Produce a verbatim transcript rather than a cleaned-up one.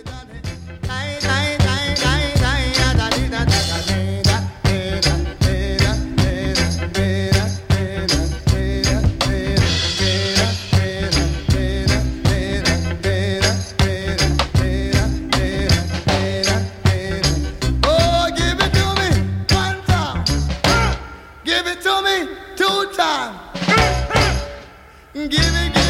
Give it to me two times. Give it, give it.